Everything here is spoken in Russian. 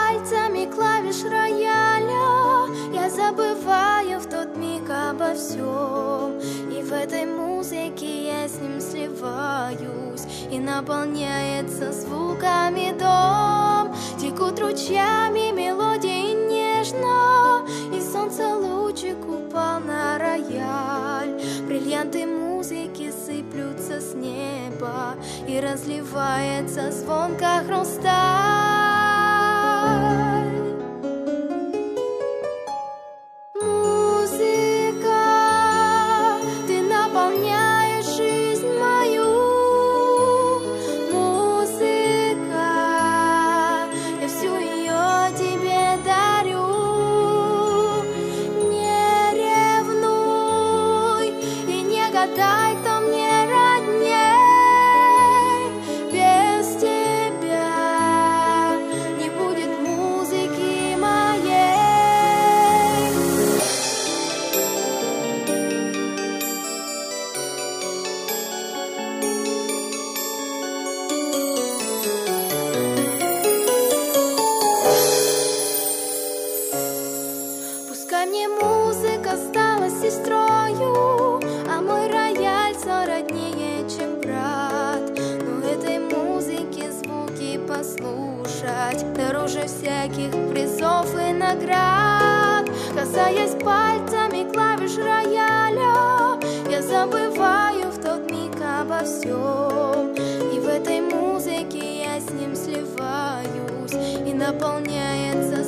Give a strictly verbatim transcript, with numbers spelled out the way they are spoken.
пальцами клавиш рояля, я забываю в тот миг обо всем. И в этой музыке я с ним сливаюсь, и наполняется звуками дом. Текут ручьями мелодии нежно, и солнце лучик упал на рояль. Бриллианты музыки сыплются с неба, и разливается звонко хрусталь. Музыка, ты наполняешь жизнь мою. Музыка, я всю ее тебе дарю. Не ревнуй и не гадай, кто мне родней. Без тебя не будет музыки моей. Пускай мне музыка стала сестрою, а мой рояль сороднее, чем брат. Но этой музыке звуки послушать дороже всяких призов и наград. Касаясь пальцами клавиш рояля, я забываю в тот миг обо всем. И в этой музыке я с ним сливаюсь, и наполняется